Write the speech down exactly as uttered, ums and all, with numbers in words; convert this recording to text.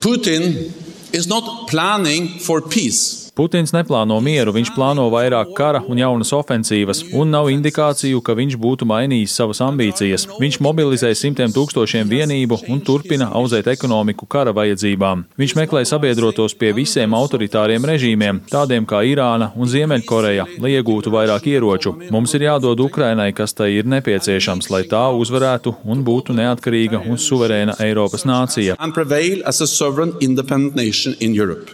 Putin is not planning for peace. Putins neplāno mieru, viņš plāno vairāk kara un jaunas ofensīvas, un nav indikāciju, ka viņš būtu mainījis savas ambīcijas. Viņš mobilizē simtiem tūkstošiem vienību un turpina auzēt ekonomiku kara vajadzībām. Viņš meklē sabiedrotos pie visiem autoritāriem režīmiem, tādiem kā Irāna un Ziemeļkoreja, lai iegūtu vairāk ieroču. Mums ir jādod Ukrainai, kas tai ir nepieciešams, lai tā uzvarētu un būtu neatkarīga un suverēna Eiropas nācija.